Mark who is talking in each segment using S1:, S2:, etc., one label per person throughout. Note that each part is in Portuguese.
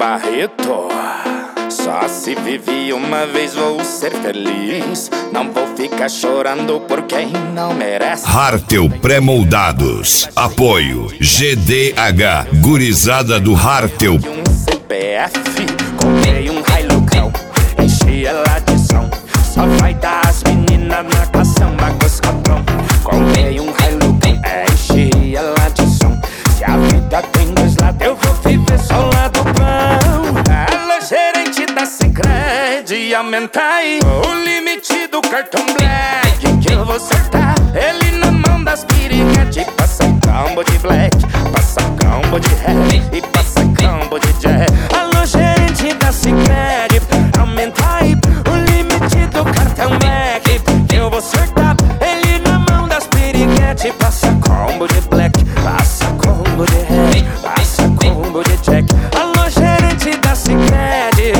S1: Barreto, só se vive uma vez, vou ser feliz. Não vou ficar chorando por quem não merece.
S2: Hartel Pré-moldados. Apoio GDH, gurizada do Hartel.
S1: Um CPF, comprei um Hilucão, enchi ela de som. Só vai dar as meninas na caçamba com os copão. Comprei um Hilucão, enchi ela de som. Se a vida tem dois lados, eu vou viver só o lado bom. Alô, gerente da Sicredi, aumenta aí o limite do cartão Black, que eu vou acertar ele na mão das piriguete. Passa combo de Black, passa combo de Red e passa combo de Jack. Alô, gerente da Sicredi, aumenta aí o limite do cartão Black, que eu vou acertar ele na mão das piriguete. Passa combo de Black, passa combo de Red, passa combo de Jack. Alô, gerente da Sicredi,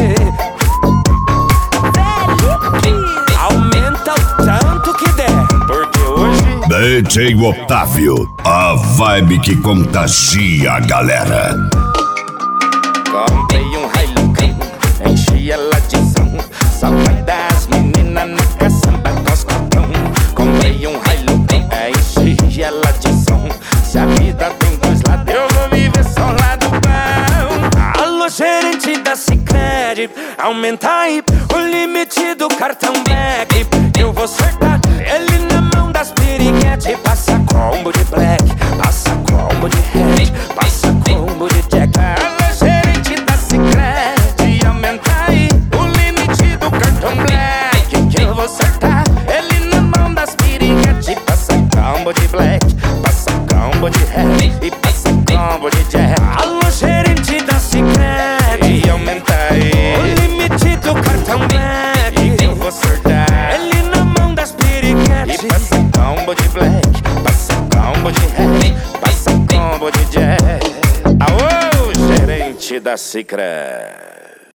S1: aumenta o tanto que der, porque hoje
S2: DJ Otávio, a vibe que contagia a galera.
S1: comprei um Hilucão, enchi ela de som. Só vai dar as meninas na caçamba com os copão. Comprei um Hilucão, enchi ela de som. Se a vida tem dois lados, eu vou viver só o lado bom. Alô, gerente da Sicredi, aumenta aí o limite do cartão Black, eu vou acertar ele na mão das piriguete. Passa combo de Black, passa combo de Red, passa combo de Jack. Alô, gerente da Sicredi, aumenta aí o limite do cartão Black, que eu vou acertar ele na mão das piriguete. Passa combo de Black, passa combo de Red e passa combo de Jack. Alô, gerente da Sicredi, aumenta aí o limite do cartão Black, que eu vou acertar ele na mão das piriguete. E passa combo de Black, passa combo de Red, passa combo de Jack. Aô, gerente da Sicredi.